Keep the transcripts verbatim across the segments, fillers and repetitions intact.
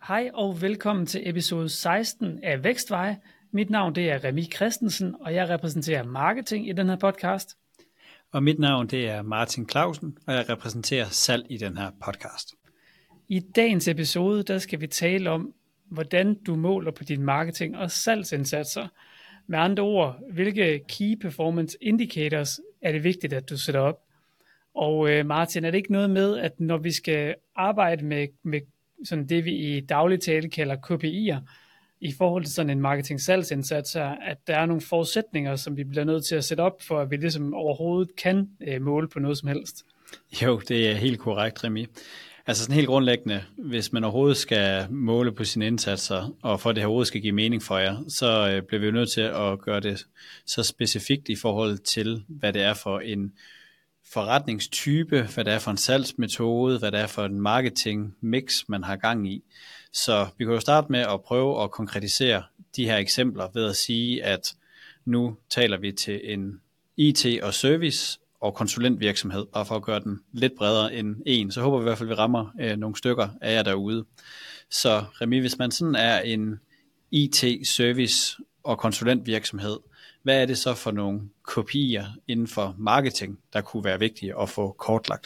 Hej og velkommen til episode seksten af Vækstvej. Mit navn det er Remi Christensen, og jeg repræsenterer marketing i den her podcast. Og mit navn det er Martin Clausen, og jeg repræsenterer salg i den her podcast. I dagens episode der skal vi tale om, hvordan du måler på din marketing og salgsindsatser. Med andre ord, hvilke key performance indicators er det vigtigt, at du sætter op. Og øh, Martin, er det ikke noget med, at når vi skal arbejde med, med sådan det, vi i daglig tale kalder K P I'er, i forhold til sådan en marketing-salgsindsats, at der er nogle forudsætninger, som vi bliver nødt til at sætte op, for at vi ligesom overhovedet kan øh, måle på noget som helst? Jo, det er helt korrekt, Remi. Altså sådan helt grundlæggende, hvis man overhovedet skal måle på sine indsatser, og for at det her overhovedet skal give mening for jer, så øh, bliver vi jo nødt til at gøre det så specifikt i forhold til, hvad det er for en forretningstype, hvad det er for en salgsmetode, hvad det er for en marketing mix, man har gang i. Så vi kan jo starte med at prøve at konkretisere de her eksempler ved at sige, at nu taler vi til en I T og service og konsulentvirksomhed, bare for at gøre den lidt bredere end en. Så håber vi i hvert fald, at vi rammer øh, nogle stykker af jer derude. Så Remi, hvis man sådan er en I T, service og konsulentvirksomhed, hvad er det så for nogle kopier inden for marketing, der kunne være vigtige at få kortlagt?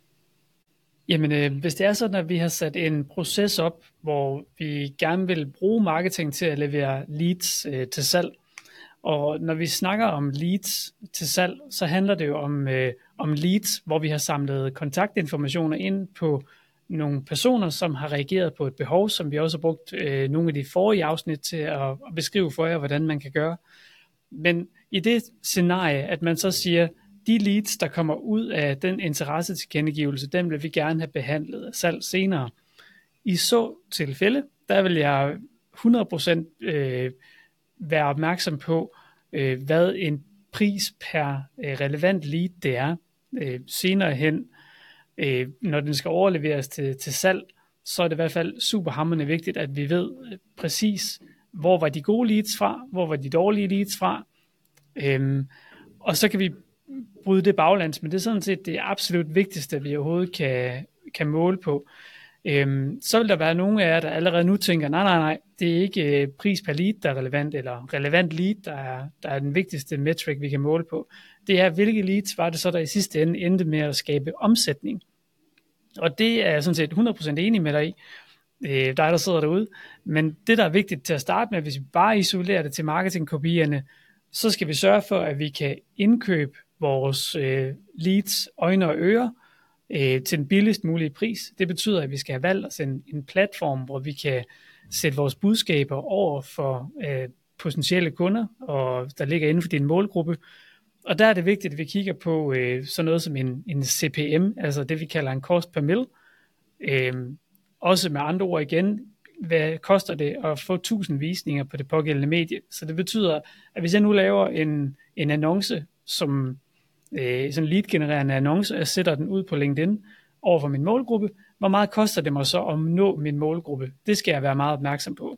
Jamen, øh, hvis det er sådan, at vi har sat en proces op, hvor vi gerne vil bruge marketing til at levere leads øh, til salg, og når vi snakker om leads til salg, så handler det jo om, øh, om leads, hvor vi har samlet kontaktinformationer ind på nogle personer, som har reageret på et behov, som vi også har brugt øh, nogle af de forrige afsnit til at, at beskrive for jer, hvordan man kan gøre. Men i det scenarie, at man så siger, de leads, der kommer ud af den interessetilkendegivelse, dem vil vi gerne have behandlet af salg senere. I så tilfælde, der vil jeg hundrede procent øh, være opmærksom på, øh, hvad en pris per øh, relevant lead det er. Øh, senere hen, øh, når den skal overleveres til, til salg, så er det i hvert fald super hamrende vigtigt, at vi ved øh, præcis, hvor var de gode leads fra, hvor var de dårlige leads fra. Øhm, og så kan vi bryde det baglands, men det er sådan set det absolut vigtigste, vi overhovedet kan, kan måle på. Øhm, så vil der være nogle af jer, der allerede nu tænker, nej, nej, nej, det er ikke øh, pris per lead, der er relevant, eller relevant lead, der er, der er den vigtigste metric, vi kan måle på. Det er, hvilke leads var det så, der i sidste ende endte med at skabe omsætning. Og det er jeg sådan set hundrede procent enig med dig i, øh, dig der sidder derude. Men det, der er vigtigt til at starte med, hvis vi bare isolerer det til marketingkopierne, så skal vi sørge for, at vi kan indkøbe vores øh, leads, øjne og ører øh, til den billigst mulige pris. Det betyder, at vi skal have valgt os en, en platform, hvor vi kan sætte vores budskaber over for øh, potentielle kunder, og der ligger inden for din målgruppe. Og der er det vigtigt, at vi kigger på øh, sådan noget som en, en C P M, altså det vi kalder en cost per mil. Øh, også med andre ord igen, hvad koster det at få tusind visninger på det pågældende medie. Så det betyder, at hvis jeg nu laver en, en annonce, som øh, sådan lead-genererende annonce, og sætter den ud på LinkedIn over for min målgruppe, hvor meget koster det mig så at nå min målgruppe? Det skal jeg være meget opmærksom på.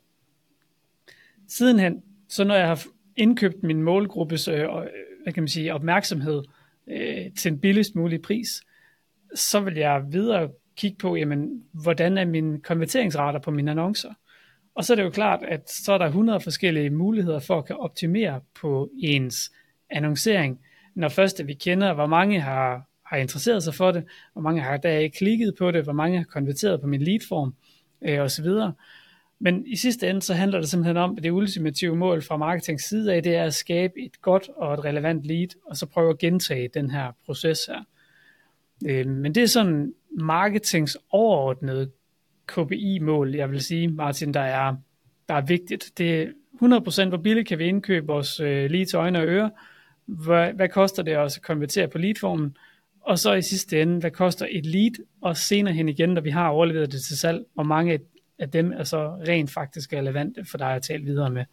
Sidenhen, så når jeg har indkøbt min målgruppes øh, hvad kan man sige, opmærksomhed øh, til den billigst mulige pris, så vil jeg videre kigge på, jamen, hvordan er mine konverteringsrater på mine annoncer. Og så er det jo klart, at så er der hundrede forskellige muligheder for at kan optimere på ens annoncering, når først at vi kender, hvor mange har, har interesseret sig for det, hvor mange har der klikket på det, hvor mange har konverteret på min leadform øh, osv. Men i sidste ende, så handler det simpelthen om, at det ultimative mål fra marketings side af, det er at skabe et godt og et relevant lead, og så prøve at gentage den her proces her. Øh, men det er sådan marketings overordnede K P I-mål, jeg vil sige, Martin, der er, der er vigtigt. Det er hundrede procent, hvor billigt kan vi indkøbe vores øh, leads, øjne og ører. Hvad, hvad koster det at konvertere på leadformen? Og så i sidste ende, hvad koster et lead? Og senere hen igen, når vi har overleveret det til salg, hvor mange af dem er så rent faktisk relevante for dig at tale videre med.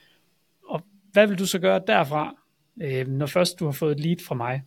Og hvad vil du så gøre derfra, øh, når først du har fået et lead fra mig?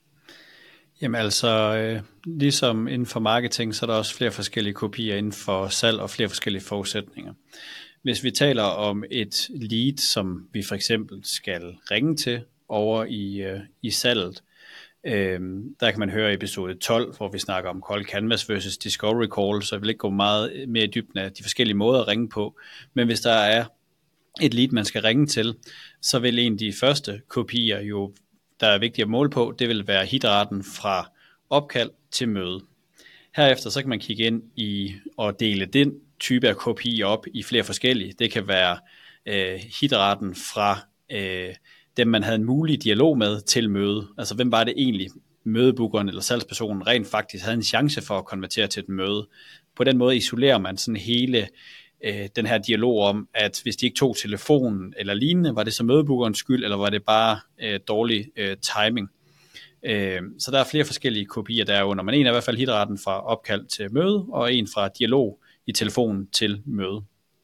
Jamen altså, øh, ligesom inden for marketing, så er der også flere forskellige kopier inden for salg og flere forskellige forudsætninger. Hvis vi taler om et lead, som vi for eksempel skal ringe til over i, øh, i salget, Øhm, der kan man høre episode tolv, hvor vi snakker om Cold Canvas versus Discovery Call, så jeg vil ikke gå meget mere i dybden af de forskellige måder at ringe på. Men hvis der er et lead, man skal ringe til, så vil en af de første kopier, jo, der er vigtigt at måle på, det vil være hitraten fra opkald til møde. Herefter så kan man kigge ind i og dele den type af kopi op i flere forskellige. Det kan være øh, hitraten fra øh, dem, man havde en mulig dialog med til møde. Altså hvem var det egentlig, mødebookeren eller salgspersonen rent faktisk havde en chance for at konvertere til et møde. På den måde isolerer man sådan hele øh, den her dialog om, at hvis de ikke tog telefonen eller lignende, var det så mødebookerens skyld, eller var det bare øh, dårlig øh, timing. Øh, så der er flere forskellige kopier derunder, men en er i hvert fald hitraten fra opkald til møde, og en fra dialog i telefonen til møde.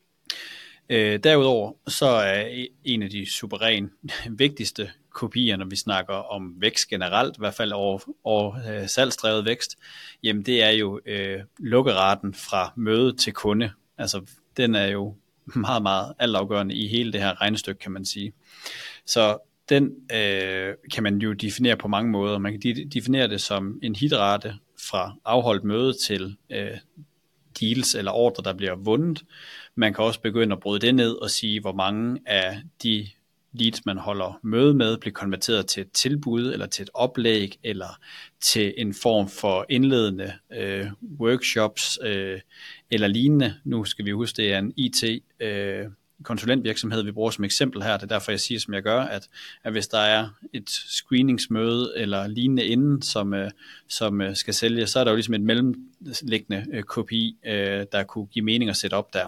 Øh, derudover så er en af de suveræn vigtigste kopier, når vi snakker om vækst generelt, i hvert fald over, over øh, salgsdrevet vækst, jamen det er jo øh, lukkeraten fra møde til kunde. Altså den er jo meget, meget altafgørende i hele det her regnestykke, kan man sige. Så den øh, kan man jo definere på mange måder. Man kan definere det som en hitrate fra afholdt møde til øh, deals eller ordre, der bliver vundet. Man kan også begynde at bryde det ned og sige, hvor mange af de leads, man holder møde med, bliver konverteret til et tilbud, eller til et oplæg, eller til en form for indledende øh, workshops, øh, eller lignende. Nu skal vi huske, det er en I T øh, konsulentvirksomhed, vi bruger som eksempel her. Det er derfor, jeg siger, som jeg gør, at, at hvis der er et screeningsmøde eller lignende inden, som, øh, som øh, skal sælge, så er der jo ligesom et mellemliggende øh, kopi, øh, der kunne give mening at sætte op der.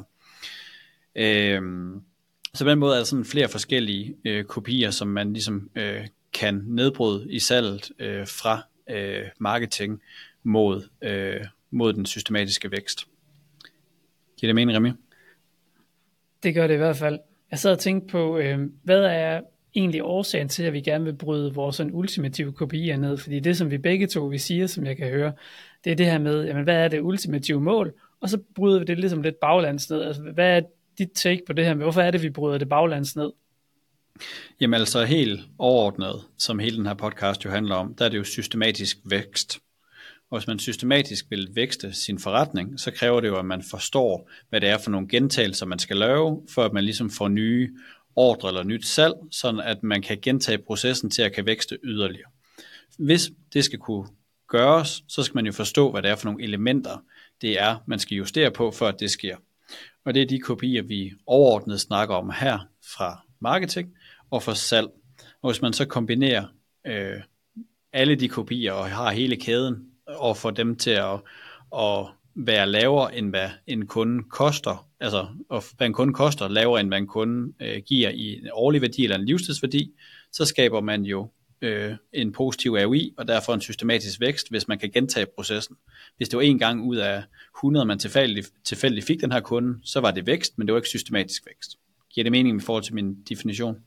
Øh, så på den måde er der sådan flere forskellige øh, kopier, som man ligesom øh, kan nedbryde i salget øh, fra øh, marketing mod, øh, mod den systematiske vækst. Giver det mening, Remi? Det gør det i hvert fald. Jeg sad og tænkte på, øh, hvad er egentlig årsagen til, at vi gerne vil bryde vores sådan ultimative kopier ned? Fordi det, som vi begge to vi siger, som jeg kan høre, det er det her med, jamen, hvad er det ultimative mål? Og så bryder vi det ligesom lidt baglands ned. Altså, hvad er dit take på det her med, hvorfor er det, vi bryder det baglands ned? Jamen altså helt overordnet, som hele den her podcast jo handler om, der er det jo systematisk vækst. Og hvis man systematisk vil vækste sin forretning, så kræver det jo, at man forstår, hvad det er for nogle gentagelser, man skal lave, for at man ligesom får nye ordre eller nyt salg, sådan at man kan gentage processen til at kan vækste yderligere. Hvis det skal kunne gøres, så skal man jo forstå, hvad det er for nogle elementer, det er, man skal justere på, før det sker. Og det er de kopier, vi overordnet snakker om her fra marketing og fra salg. Og hvis man så kombinerer øh, alle de kopier og har hele kæden, og få dem til at, at være lavere, end hvad en kunde koster, altså hvad en kunde koster, lavere end hvad en kunde øh, giver i en årlig værdi eller en livstidsværdi, så skaber man jo øh, en positiv R O I, og derfor en systematisk vækst, hvis man kan gentage processen. Hvis det var en gang ud af hundrede, man tilfældigt, tilfældigt fik den her kunde, så var det vækst, men det var ikke systematisk vækst. Giver det mening i forhold til min definition?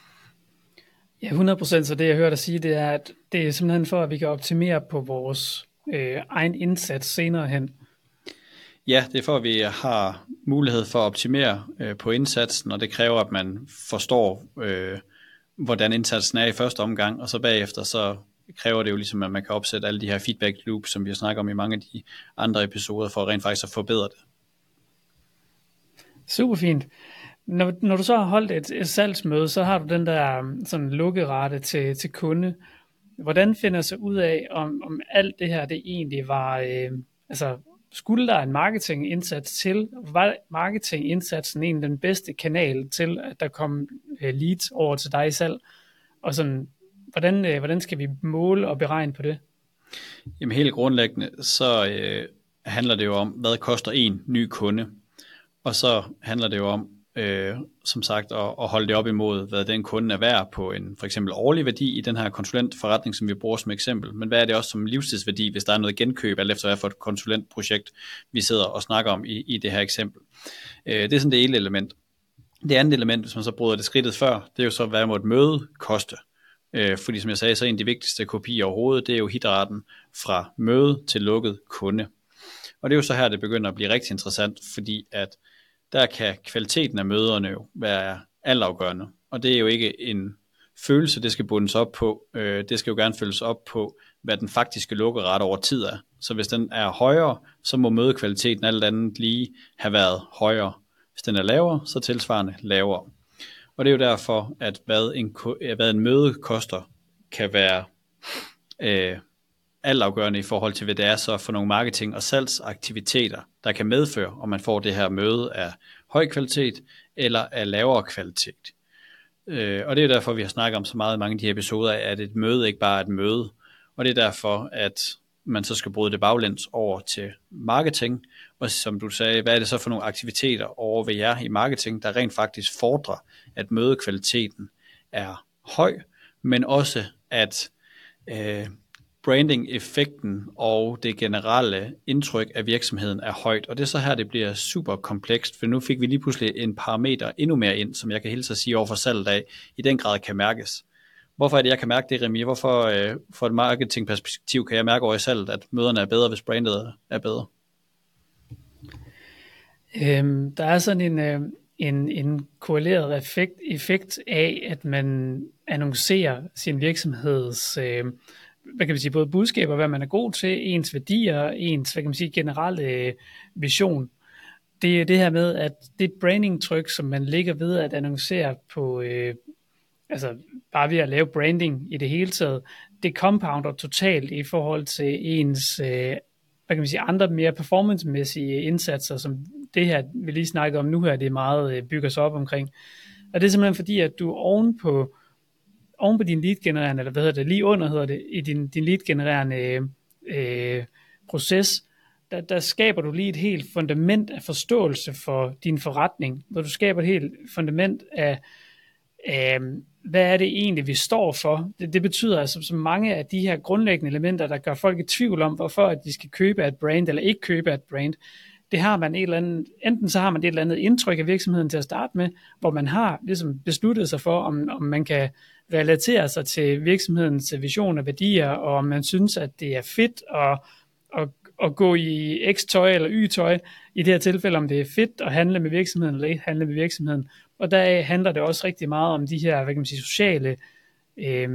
Ja, hundrede procent. Så det jeg hører dig sige, det er, at det er simpelthen for, at vi kan optimere på vores øh, egen indsats senere hen. Ja, det er for, at vi har mulighed for at optimere øh, på indsatsen, og det kræver, at man forstår, øh, hvordan indsatsen er i første omgang, og så bagefter, så kræver det jo ligesom, at man kan opsætte alle de her feedback loops, som vi har snakket om i mange af de andre episoder, for rent faktisk at forbedre det. Super fint. Når, når du så har holdt et, et salgsmøde, så har du den der sådan lukkerate til, til kunde. Hvordan finder sig ud af, om, om alt det her, det egentlig var, øh, altså skulle der en marketingindsats til? Var marketingindsatsen egentlig den bedste kanal til, at der kom øh, leads over til dig selv? Og sådan, hvordan, øh, hvordan skal vi måle og beregne på det? Jamen helt grundlæggende, så øh, handler det jo om, hvad koster en ny kunde? Og så handler det jo om, Øh, som sagt, at, at holde det op imod, hvad den kunde er værd på en for eksempel årlig værdi i den her konsulentforretning, som vi bruger som eksempel. Men hvad er det også som livstidsværdi, hvis der er noget genkøb, alt efter hvad for et konsulentprojekt, vi sidder og snakker om i, i det her eksempel. Øh, det er sådan det ene element. Det andet element, hvis man så bryder det skridtet før, det er jo så, hvad må et møde koste? Øh, fordi som jeg sagde, så er en af de vigtigste kopier overhovedet, det er jo hitraten fra møde til lukket kunde. Og det er jo så her, det begynder at blive rigtig interessant, fordi at der kan kvaliteten af møderne jo være altafgørende. Og det er jo ikke en følelse, det skal bundes op på, øh, det skal jo gerne følges op på, hvad den faktiske lukkerate over tid er. Så hvis den er højere, så må mødekvaliteten alt andet lige have været højere. Hvis den er lavere, så tilsvarende lavere. Og det er jo derfor, at hvad en, hvad en møde koster, kan være øh, altafgørende i forhold til, hvad det er så for nogle marketing- og salgsaktiviteter, der kan medføre, om man får det her møde af høj kvalitet eller af lavere kvalitet. Øh, og det er derfor, vi har snakket om så meget i mange af de her episoder, at et møde ikke bare er et møde. Og det er derfor, at man så skal bryde det baglæns over til marketing. Og som du sagde, hvad er det så for nogle aktiviteter over ved jer i marketing, der rent faktisk fordrer, at mødekvaliteten er høj, men også at øh, branding-effekten og det generelle indtryk af virksomheden er højt. Og det er så her, det bliver super komplekst, for nu fik vi lige pludselig en parameter endnu mere ind, som jeg kan hilse at sige over for salget af, i den grad kan mærkes. Hvorfor er det, jeg kan mærke det, Remi? Hvorfor øh, fra et marketingperspektiv kan jeg mærke over i salget, at møderne er bedre, hvis brandet er bedre? Øhm, der er sådan en, øh, en, en korreleret effekt, effekt af, at man annoncerer sin virksomheds øh, hvad kan man sige, både budskaber, hvad man er god til, ens værdier, ens hvad kan man sige, generelle øh, vision. Det er det her med, at det branding-tryk, som man ligger ved at annoncere på, øh, altså bare ved at lave branding i det hele taget, det compounder totalt i forhold til ens øh, hvad kan man sige, andre mere performancemæssige indsatser, som det her, vi lige snakkede om nu her, det er meget øh, bygger sig op omkring. Og det er simpelthen fordi, at du oven på oven på din lead-genererende, eller hvad hedder det, lige under hedder det, i din, din lead-genererende øh, proces, der, der skaber du lige et helt fundament af forståelse for din forretning, hvor du skaber et helt fundament af, af hvad er det egentlig, vi står for. Det, det betyder altså, så mange af de her grundlæggende elementer, der gør folk i tvivl om, hvorfor at de skal købe et brand, eller ikke købe et brand, det har man et eller andet, enten så har man et eller andet indtryk af virksomheden til at starte med, hvor man har ligesom besluttet sig for, om, om man kan relatere sig til virksomhedens vision og værdier, og om man synes, at det er fedt at, at, at gå i X-tøj eller Y-tøj, i det her tilfælde, om det er fedt at handle med virksomheden eller ikke handle med virksomheden. Og der handler det også rigtig meget om de her, hvad kan man sige, sociale, øh,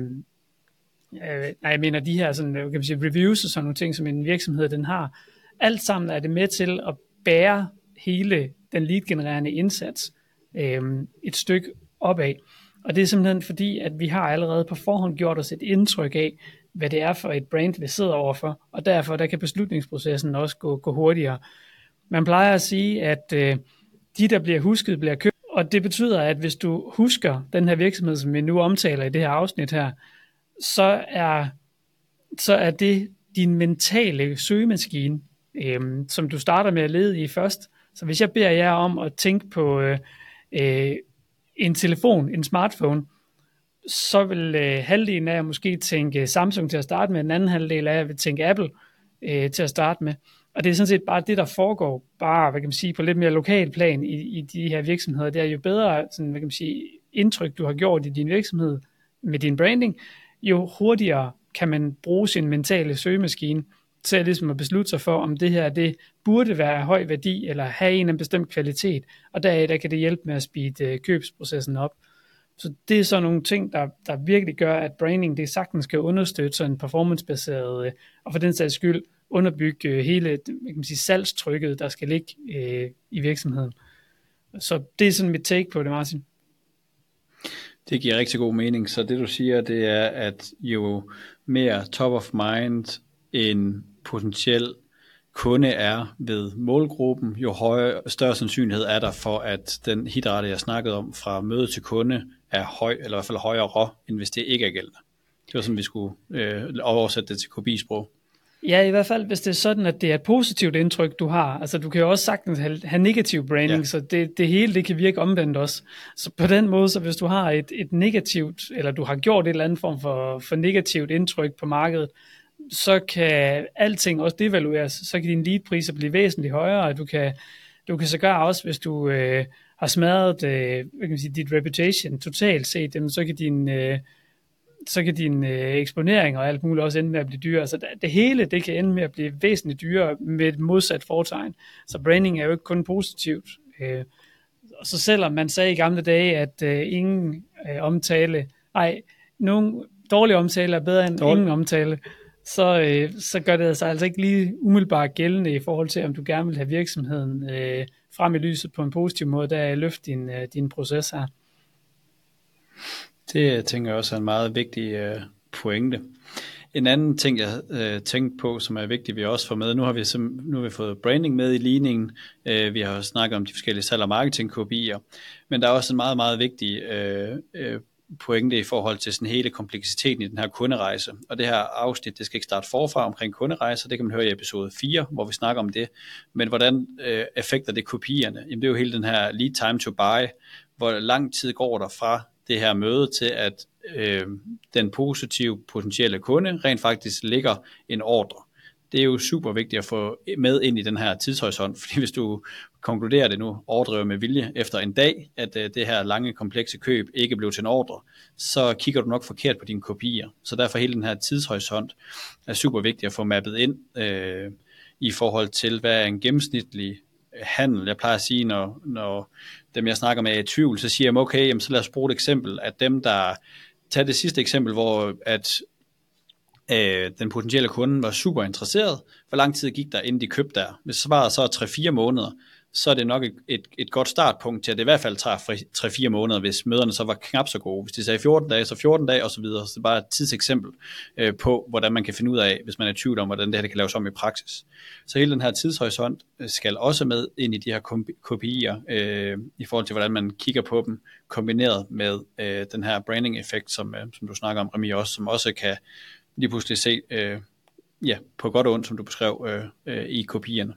øh, nej, jeg mener de her sådan, hvad kan man sige, reviews og sådan nogle ting, som en virksomhed den har. Alt sammen er det med til at bære hele den lead-genererende indsats øh, et stykke opad. Og det er simpelthen fordi, at vi har allerede på forhånd gjort os et indtryk af, hvad det er for et brand, vi sidder overfor, og derfor der kan beslutningsprocessen også gå, gå hurtigere. Man plejer at sige, at øh, de, der bliver husket, bliver købt, og det betyder, at hvis du husker den her virksomhed, som vi nu omtaler i det her afsnit her, så er, så er det din mentale søgemaskine, øh, som du starter med at lede i først. Så hvis jeg beder jer om at tænke på øh, øh, en telefon, en smartphone, så vil øh, halvdelen af jer måske tænke Samsung til at starte med, den anden halvdel af jer vil tænke Apple øh, til at starte med. Og det er sådan set bare det, der foregår, bare hvad kan man sige, på lidt mere lokal plan i, i de her virksomheder. Det er jo bedre sådan, hvad kan man sige, indtryk, du har gjort i din virksomhed med din branding, jo hurtigere kan man bruge sin mentale søgemaskine til at, ligesom at beslutte sig for, om det her det burde være af høj værdi, eller have en af bestemt kvalitet, og deraf der kan det hjælpe med at speede øh, købsprocessen op. Så det er sådan nogle ting, der, der virkelig gør, at branding det sagtens skal understøtte sådan en performancebaseret, øh, og for den sags skyld underbygge øh, hele kan man sige, salgstrykket, der skal ligge øh, i virksomheden. Så det er sådan mit take på det, Martin. Det giver rigtig god mening. Så det du siger, det er, at jo mere top of mind en potentiel kunde er ved målgruppen, jo højere, større sandsynlighed er der for, at den hitrate, jeg snakkede om, fra møde til kunde, er høj, eller i hvert fald højere, end hvis det ikke er gældende. Det var sådan, vi skulle øh, oversætte det til K B I-sprog. Ja, i hvert fald, hvis det er sådan, at det er et positivt indtryk, du har. Altså, du kan jo også sagtens have, have negativ branding, ja. Så det, det hele, det kan virke omvendt også. Så på den måde, så hvis du har et, et negativt, eller du har gjort et eller andet form for, for negativt indtryk på markedet, så kan alting også devalueres, så kan dine leadpriser blive væsentligt højere, og du kan, du kan sågar også, hvis du øh, har smadret øh, hvad kan man sige, dit reputation totalt set, jamen, så kan din, øh, så kan din øh, eksponering og alt muligt også ende med at blive dyrere. Så det, det hele, det kan ende med at blive væsentligt dyrere med et modsat fortegn. Så branding er jo ikke kun positivt. Øh, og så selvom man sagde i gamle dage, at øh, ingen øh, omtale, ej, nogle dårlige omtale er bedre end Dårlig. ingen omtale, så, øh, så gør det sig altså ikke lige umiddelbart gældende i forhold til, om du gerne vil have virksomheden øh, frem i lyset på en positiv måde, der er løft din, øh, din proces her. Det tænker jeg også er en meget vigtig øh, pointe. En anden ting, jeg øh, tænkte på, som er vigtigt, vi også får med, nu har vi, som, nu har vi fået branding med i ligningen, øh, vi har snakket om de forskellige salg- og marketing-kopier, men der er også en meget, meget vigtig øh, øh, pointe i forhold til sådan hele kompleksiteten i den her kunderejse. Og det her afsnit, det skal ikke starte forfra omkring kunderejser, det kan man høre i episode fire, hvor vi snakker om det. Men hvordan øh, affekter det kopierne? Jamen det er jo hele den her lead time to buy, hvor lang tid går der fra det her møde til, at øh, den positive potentielle kunde rent faktisk ligger en ordre. Det er jo super vigtigt at få med ind i den her tidshorisont, fordi hvis du konkluderer det nu, overdriver med vilje efter en dag, at øh, det her lange, komplekse køb ikke blev til en ordre, så kigger du nok forkert på dine kopier. Så derfor hele den her tidshorisont er super vigtigt at få mappet ind øh, i forhold til, hvad er en gennemsnitlig handel. Jeg plejer at sige, når, når dem jeg snakker med er i tvivl, så siger jeg, okay, jamen, så lad os bruge et eksempel, at dem der, tag det sidste eksempel, hvor at øh, den potentielle kunde var super interesseret, hvor lang tid gik der, inden de købte der? Hvis svaret så er tre fire måneder, så er det nok et, et, et godt startpunkt til, at det i hvert fald tager tre fire måneder, hvis møderne så var knap så gode. Hvis de sagde fjorten dage, så fjorten dage osv. Så, så det er bare et tidseksempel øh, på, hvordan man kan finde ud af, hvis man er i tvivl om, hvordan det her det kan laves om i praksis. Så hele den her tidshorisont skal også med ind i de her kopier, øh, i forhold til, hvordan man kigger på dem, kombineret med øh, den her branding-effekt, som, øh, som du snakker om, Remi, også, som også kan lige pludselig se øh, ja, på godt og ondt, som du beskrev øh, øh, i kopierne.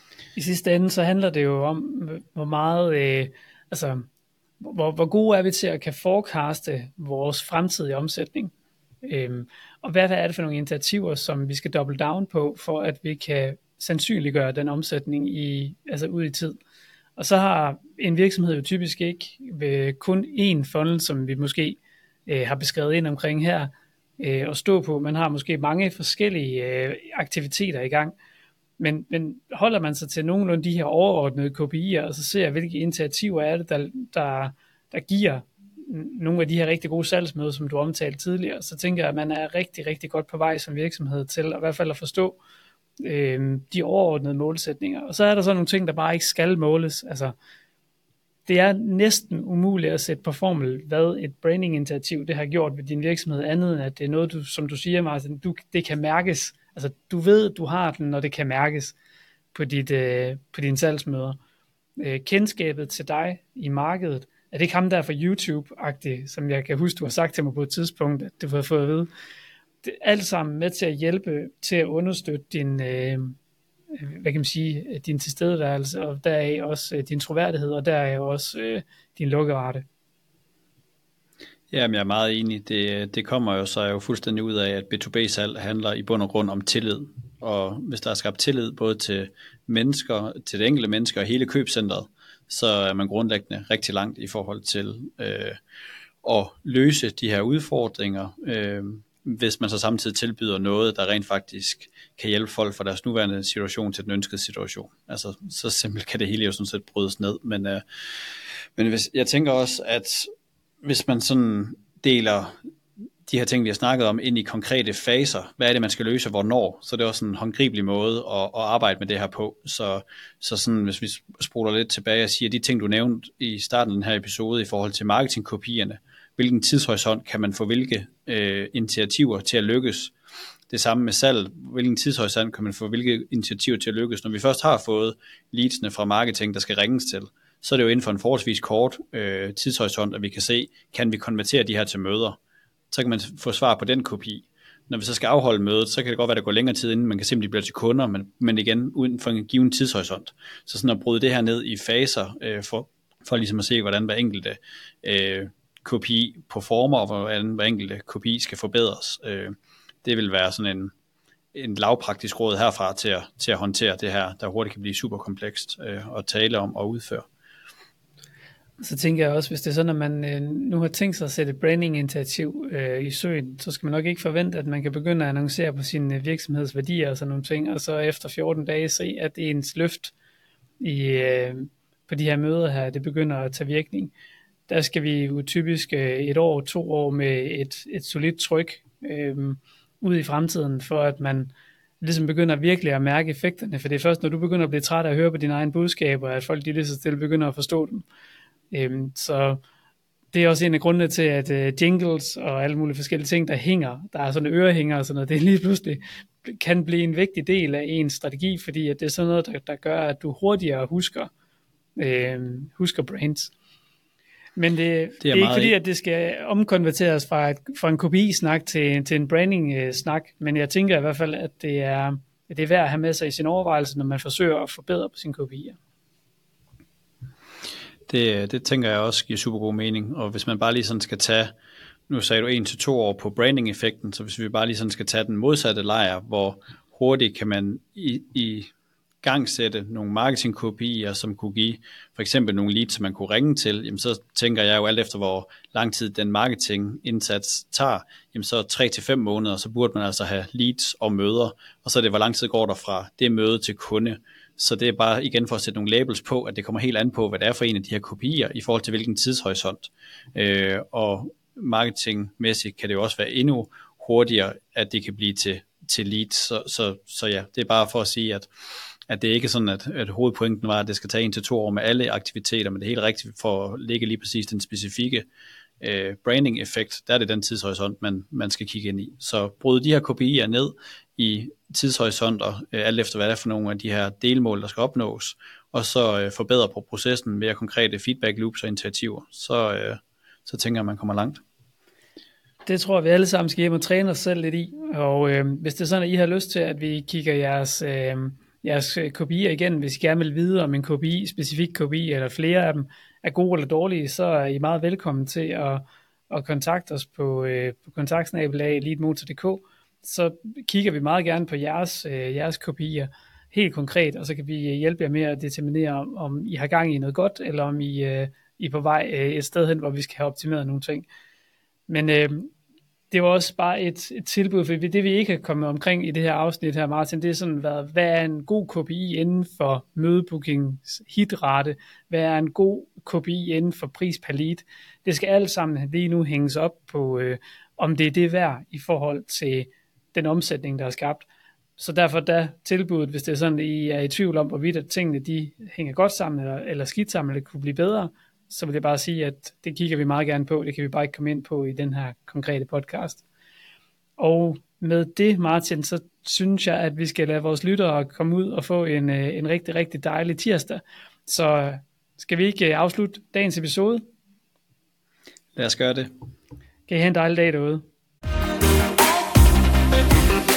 I sidste ende, så handler det jo om, hvor meget, øh, altså, hvor, hvor gode er vi til at kan forecaste vores fremtidige omsætning. Øhm, og hvad, hvad er det for nogle initiativer, som vi skal double down på, for at vi kan sandsynliggøre den omsætning i, altså ud i tid. Og så har en virksomhed jo typisk ikke ved kun én funnel, som vi måske øh, har beskrevet ind omkring her, øh, at stå på. Man har måske mange forskellige øh, aktiviteter i gang. Men, men holder man sig til nogenlunde de her overordnede K P I'er, og så ser hvilke initiativer er det, der, der, der giver nogle af de her rigtig gode salgsmøder, som du omtalte tidligere, så tænker jeg, at man er rigtig, rigtig godt på vej som virksomhed til at i hvert fald at forstå øh, de overordnede målsætninger. Og så er der så nogle ting, der bare ikke skal måles. Altså, det er næsten umuligt at sætte på formel, hvad et branding-initiativ det har gjort ved din virksomhed, andet end at det er noget, du, som du siger, Martin, du, det kan mærkes. Altså, du ved, du har den, når det kan mærkes på, dit, øh, på dine salgsmøder. Øh, kendskabet til dig i markedet, er det ikke ham der fra YouTube-agtigt, som jeg kan huske, du har sagt til mig på et tidspunkt, at du har fået at vide. Det er alt sammen med til at hjælpe til at understøtte din, øh, hvad kan man sige, din tilstedeværelse, og deraf også øh, din troværdighed, og deraf også øh, din lukkerate. Jamen, jeg er meget enig. Det, det kommer jo så jo fuldstændig ud af, at B to B-salg handler i bund og grund om tillid. Og hvis der er skabt tillid både til mennesker, til det enkelte mennesker og hele købscentret, så er man grundlæggende rigtig langt i forhold til øh, at løse de her udfordringer, øh, hvis man så samtidig tilbyder noget, der rent faktisk kan hjælpe folk fra deres nuværende situation til den ønskede situation. Altså, så simpelt kan det hele jo sådan set brydes ned. Men, øh, men hvis, jeg tænker også, at hvis man sådan deler de her ting, vi har snakket om, ind i konkrete faser, hvad er det, man skal løse, hvornår, så det er også en håndgribelig måde at, at arbejde med det her på. Så, så sådan, hvis vi spoler lidt tilbage og siger, de ting, du nævnte i starten af den her episode i forhold til marketingkopierne, hvilken tidshorisont kan man få hvilke øh, initiativer til at lykkes? Det samme med salg, hvilken tidshorisont kan man få hvilke initiativer til at lykkes? Når vi først har fået leadsene fra marketing, der skal ringes til, så er det jo inden for en forholdsvis kort øh, tidshorisont, at vi kan se, kan vi konvertere de her til møder? Så kan man få svar på den kopi. Når vi så skal afholde mødet, så kan det godt være, at der går længere tid, inden man kan se, om de bliver til kunder, men, men igen uden for en given tidshorisont. Så sådan at bryde det her ned i faser, øh, for, for ligesom at se, hvordan hver enkelte øh, kopi performer, og hvordan hver enkelte kopi skal forbedres. Øh, det vil være sådan en, en lavpraktisk råd herfra til at, til at håndtere det her, der hurtigt kan blive super komplekst øh, at tale om og udføre. Så tænker jeg også, hvis det er sådan, at man øh, nu har tænkt sig at sætte et branding-initiativ øh, i søen, så skal man nok ikke forvente, at man kan begynde at annoncere på sine øh, virksomhedsværdier og sådan nogle ting, og så efter fjorten dage se, at ens løft i, øh, på de her møder her, det begynder at tage virkning. der skal vi jo typisk et år, to år med et, et solidt tryk øh, ud i fremtiden, for at man ligesom begynder virkelig at mærke effekterne, for det er først, når du begynder at blive træt af at høre på dine egne budskaber, at folk de lige så stille begynder at forstå dem. Øh, så det er også en af grundene til, at uh, jingles og alle mulige forskellige ting, der hænger, der er sådan ørehænger og sådan noget, det lige pludselig kan blive en vigtig del af ens strategi, fordi at det er sådan noget, der, der gør, at du hurtigere husker, øh, husker brands. Men det, det er, det er ikke fordi, at det skal omkonverteres fra, et, fra en kopi-snak til, til en branding-snak, men jeg tænker i hvert fald, at det er, at det er værd at have med sig i sin overvejelse, når man forsøger at forbedre på sine kopier. Det, det tænker jeg også giver super god mening, og hvis man bare lige sådan skal tage, nu sagde du en til to år på branding-effekten, så hvis vi bare lige sådan skal tage den modsatte lejr, hvor hurtigt kan man i, i gang sætte nogle marketingkopier, som kunne give for eksempel nogle leads, som man kunne ringe til, jamen så tænker jeg jo alt efter, hvor lang tid den marketingindsats tager, jamen så tre til fem måneder, så burde man altså have leads og møder, og så er det, hvor lang tid går der fra det møde til kunde. Så det er bare igen for at sætte nogle labels på, at det kommer helt an på, hvad det er for en af de her kopier, i forhold til hvilken tidshorisont. Øh, og marketingmæssigt kan det jo også være endnu hurtigere, at det kan blive til, til leads. Så, så, så ja, det er bare for at sige, at, at det er ikke sådan, at, at hovedpointen var, at det skal tage en til to år med alle aktiviteter, men det er helt rigtigt for at lægge lige præcis den specifikke øh, branding-effekt. Der er det den tidshorisont, man, man skal kigge ind i. Så bryd de her kopier ned i tidshorisonter, øh, alt efter hvad det er for nogle af de her delmål, der skal opnås, og så øh, forbedre på processen med konkrete feedback loops og initiativer, så, øh, så tænker jeg, at man kommer langt. Det tror jeg, vi alle sammen skal hjem og træne os selv lidt i, og øh, hvis det er sådan, at I har lyst til, at vi kigger jeres, øh, jeres kopier igen, hvis I gerne vil vide om en kopi, specifik kopi, eller flere af dem er gode eller dårlige, så er I meget velkommen til at, at kontakte os på, øh, på kontaktsnabelag elitemotor punktum d k. Så kigger vi meget gerne på jeres, øh, jeres kopier helt konkret, og så kan vi hjælpe jer med at determinere, om, om I har gang i noget godt, eller om I, øh, I er på vej øh, et sted hen, hvor vi skal have optimeret nogle ting. Men øh, det var også bare et, et tilbud, for det vi ikke har kommet omkring i det her afsnit her, Martin, det er sådan, hvad, hvad er en god K P I inden for mødebookings hitrate? Hvad er en god K P I inden for pris per lead? Det skal alt sammen lige nu hænges op på, øh, om det er det værd i forhold til den omsætning, der er skabt. Så derfor da tilbuddet, hvis det er sådan, at I er i tvivl om, hvorvidt at tingene de hænger godt sammen, eller, eller skidt sammen, eller kunne blive bedre, så vil jeg bare sige, at det kigger vi meget gerne på. Det kan vi bare ikke komme ind på i den her konkrete podcast. Og med det, Martin, så synes jeg, at vi skal lade vores lyttere komme ud og få en, en rigtig, rigtig dejlig tirsdag. Så skal vi ikke afslutte dagens episode? Lad os gøre det. Kan I have en dejlig dag derude.